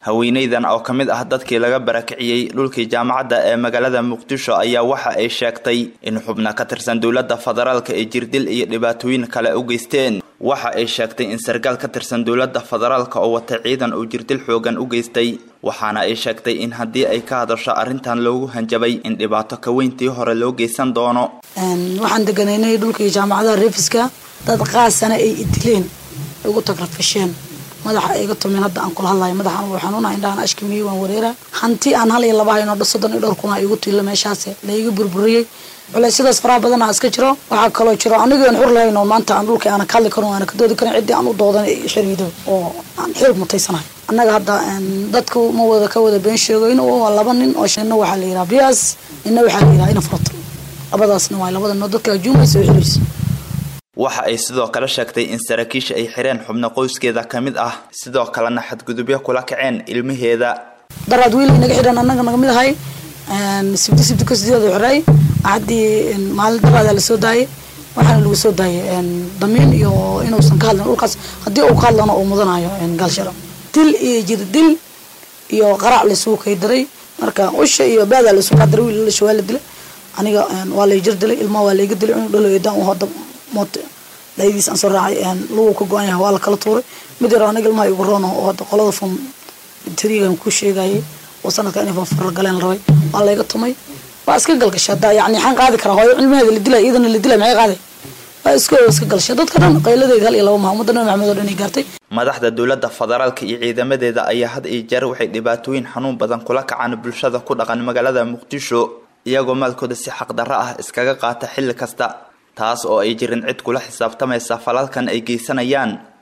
haweeneydan oo kamid ah dadkii laga barakiciyay dhulkii jaamacadda ee magaalada Muqdisho ayaa waxa ay sheegtay in xubna ka tirsan dawladda federaalka ee jirdil iyo dhibaatooyin kale u geysteen waxa ay sheegtay in sargaal ka tirsan dawladda federaalka oo wata ciidan uu jirdil xoogan u geystay waxaana ay sheegtay in haddii ay ka hadasho arrintan loogu hanjabay in dhibaato ka weyntii hore loo geysan doono waxaan deganaynay dhulkii jaamacadda Reefiska dad qaasana ay idileen ugu tagrafasheen madaxa iga tumin hadda aan kula hadlayo madaxan waxaan u nahay indhaan ashkimiye waan wareera hanti aan hal iyo laba hayno dhasadan iyo dhowr kuna igu tiilo meeshaas la iga burburiyay wala sidaas fara badan iska jiro waxa kale oo jiro aniga aan xur lahayno maanta aan dhulka aan ka hadli karo aan ka doodi karo cid aan u doodan xiriido oo aan xil mutaysanahay annaga hadda dadku ma wada ka wada been sheegayno oo laba nin oo sheena waxa la yiraahdaa bias inna waxa la yiraahdaa in furto labadaasna waa labada noo dadka juumayso xiriis waxa ay sidoo kale sheegtay in saraakiisha ay xireen xubno qoyskeeda kamid ah sidoo kalena xadgudubyo kula kaceen ilmaheeda darad wiil inaga xiran annaga naga mid ahay sibti ka sideedo xiray hadii maal darada la soo daayay waxaan lagu soo daayay damiin iyo inuu san ka hadlan dhulkaas hadii uu ka hadlano oo mudanayo galsharo dil iyo jirdil iyo qarac la soo kaydiray marka usha iyo baada la soo qadaray wiil la shawal dilay aniga waa la jirdilay ilmo waa la iga dilay inuu dhalo eedan oo hada moot leedis aan soo raacay lagu ka go'an yahay waa la kala tuuray mid yar aniga ilmaha igu roono oo qolada fum tirigan ku sheegay oo sanadka inay far galeen rabay waa la iga tumay waa iska galgashadaa yani xan qaadi kara hooyo ilmaheeda la dilay idana la dilay maxay qaaday waa iska galshadaa dadka dhan qayladeeda hal iyo laba Maxamed Maxamed oo dhan ay gaartay madaxda dawladda federaalka iyo ciidamadeeda ayaa had iyo jeer waxay dhibaatooyin xanuun badan kula kacaan bulshada ku dhaqan magaalada Muqdisho iyagoo maalkooda si xaq darro ah iskaga qaata xilli kasta taas oo ay jirin cid kula xisaabtamaysa falalkan ay geysanayaan